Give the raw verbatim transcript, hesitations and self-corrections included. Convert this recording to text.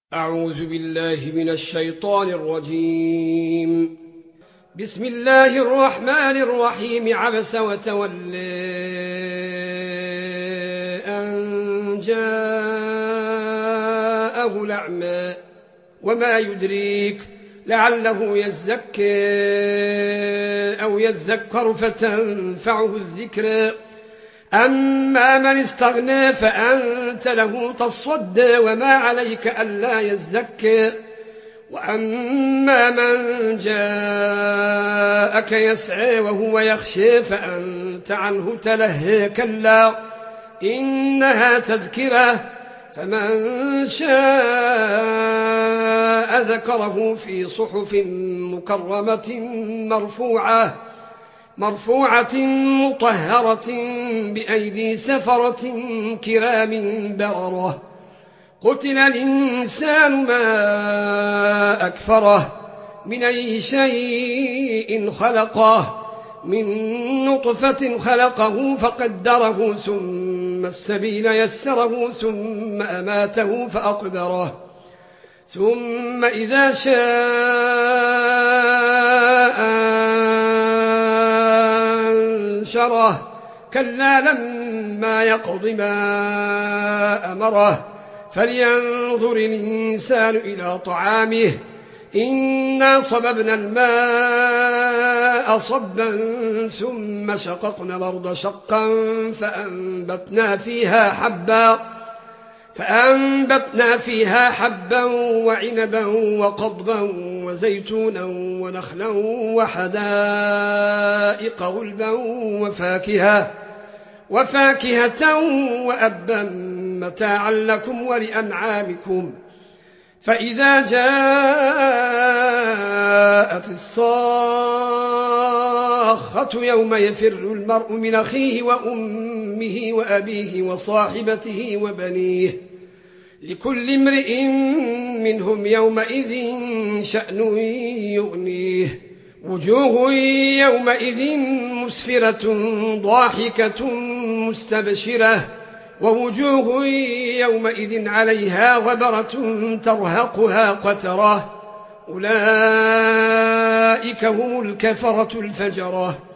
أعوذ بالله من الشيطان الرجيم. بسم الله الرحمن الرحيم. عبس وتولى أن جاءه الأعمى وما يدريك لعله يزكى أو يذكر فتنفعه الذكرى. أما من استغنى فأنت له تصدى وما عليك ألا يزكى. وأما من جاءك يسعى وهو يخشى فأنت عنه تلهى. كلا إنها تذكرة فمن شاء ذكره في صحف مكرمة مرفوعة مرفوعة مطهرة بأيدي سفرة كرام بررة. قتل الإنسان ما أكفره من أي شيء خلقه من نطفة خلقه فقدره ثم السبيل يسره ثم أماته فأقبره ثم إذا شاء أنشره. كلا لما يقض ما أمره فلينظر الإنسان إلى طعامه إنا صببنا الماء صبا ثم شققنا الأرض شقا فأنبتنا فيها حبا فأنبتنا فيها حبا وعنبا وقضبا وزيتونا ونخلا وحدائق غلبا وفاكهة وفاكهة وأبا متاعا لكم ولأنعامكم. فإذا جاءت الصاخة يوم يفر المرء من أخيه وأمه وأبيه وصاحبته وبنيه لكل امرئ منهم يومئذ شأن يغنيه. وجوه يومئذ مسفرة ضاحكة مستبشرة ووجوه يومئذ عليها غبرة ترهقها قترة. أولئك هم الكفرة الفجرة.